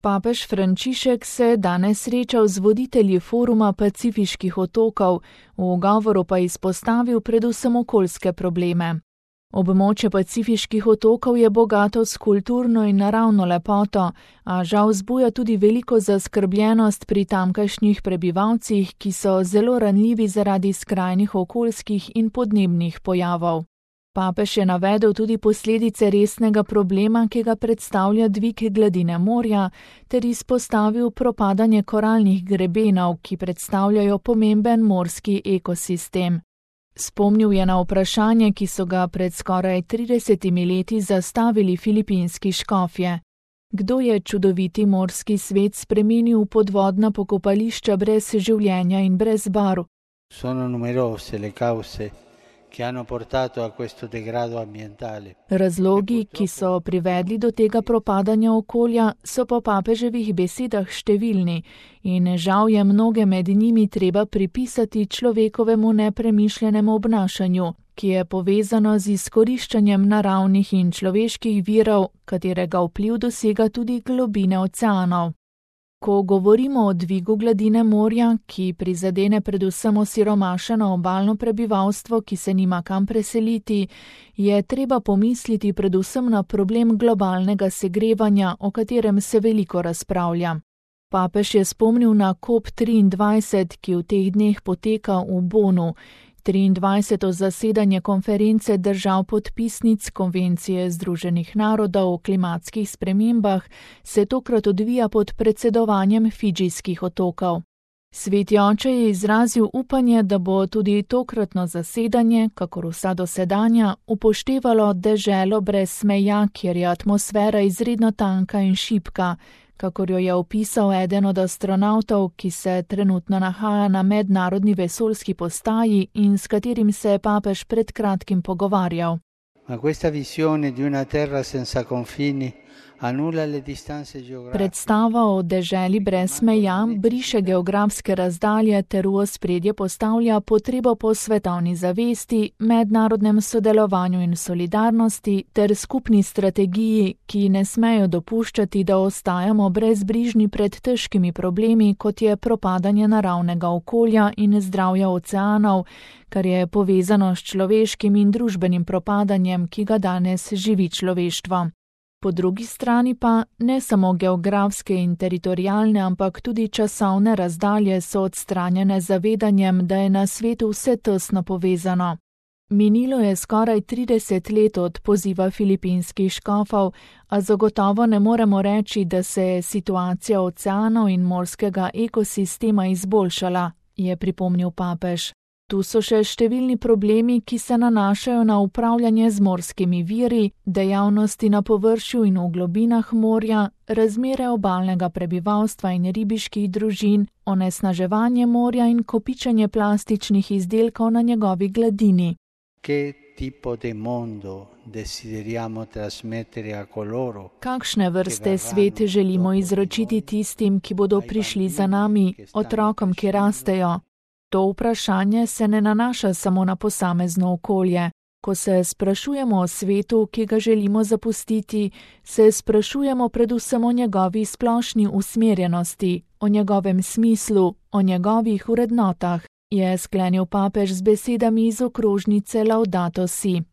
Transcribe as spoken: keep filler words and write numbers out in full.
Papež Frančišek se je danes srečal z voditelji Foruma pacifiških otokov, v govoru pa izpostavil predvsem okoljske probleme. Območje pacifiških otokov je bogato s kulturno in naravno lepoto, a žal vzbuja tudi veliko zaskrbljenost pri tamkajšnjih prebivalcih, ki so zelo ranljivi zaradi skrajnih okoljskih in podnebnih pojavov. Papež je navedel tudi posledice resnega problema, ki ga predstavlja dvig gladine morja, ter izpostavil propadanje koralnih grebenov, ki predstavljajo pomemben morski ekosistem. Spomnil je na vprašanje, ki so ga pred skoraj tridesetimi leti zastavili filipinski škofje. Kdo je čudoviti morski svet spremenil v podvodna pokopališča brez življenja in brez barv? Sono numerose le cause che hanno portato a questo degrado ambientale. Razlogi, ki so privedli do tega propadanja okolja, so po papeževih besedah številni in žal je mnoge med njimi treba pripisati človekovemu nepremišljenemu obnašanju, ki je povezano z izkoriščanjem naravnih in človeških virov, katerega vpliv dosega tudi globine oceanov. Ko govorimo o dvigu gladine morja, ki prizadene predvsem osiromašeno obalno prebivalstvo, ki se nima kam preseliti, je treba pomisliti predvsem na problem globalnega segrevanja, o katerem se veliko razpravlja. Papež je spomnil na COP triindvajset, ki v teh dneh poteka v Bonu, triindvajseto zasedanje konference držav podpisnic Konvencije Združenih narodov o klimatskih spremembah se tokrat odvija pod predsedovanjem Fidžijskih otokov. Sveti oče je izrazil upanje, da bo tudi tokratno zasedanje, kakor vsa dosedanja, upoštevalo deželo brez meja, kjer je atmosfera izredno tanka in šibka, kakor jo je opisal eden od astronavtov, ki se trenutno nahaja na mednarodni vesoljski postaji in s katerim se je papež pred kratkim pogovarjal. Ma questa visione di una terra senza confini annulla le distanze geografiche. Predstava o deželi brez meja briše geografske razdalje ter v ospredje postavlja potrebo po svetovni zavesti, mednarodnem sodelovanju in solidarnosti ter skupni strategiji, ki ne smejo dopuščati, da ostajamo brezbrižni pred težkimi problemi, kot je propadanje naravnega okolja in zdravja oceanov, kar je povezano s človeškim in družbenim propadanjem, ki ga danes živi človeštvo. Po drugi strani pa ne samo geografske in teritorialne, ampak tudi časovne razdalje so odstranjene z zavedanjem, da je na svetu vse tesno povezano. Minilo je skoraj trideset let od poziva filipinskih škofov, a zagotovo ne moremo reči, da se je situacija oceanov in morskega ekosistema izboljšala, je pripomnil papež. Tu so še številni problemi, ki se nanašajo na upravljanje z morskimi viri, dejavnosti na površju in v globinah morja, razmere obalnega prebivalstva in ribiških družin, onesnaževanje morja in kopičenje plastičnih izdelkov na njegovi gladini. Che tipo di mondo desideriamo trasmettere a coloro? Kakšne vrste svet želimo izročiti tistim, ki bodo prišli za nami, otrokom, ki rastejo? To vprašanje se ne nanaša samo na posamezno okolje. Ko se sprašujemo o svetu, ki ga želimo zapustiti, se sprašujemo predvsem o njegovi splošni usmerjenosti, o njegovem smislu, o njegovih vrednotah, je sklenil papež z besedami iz okrožnice Laudato Si.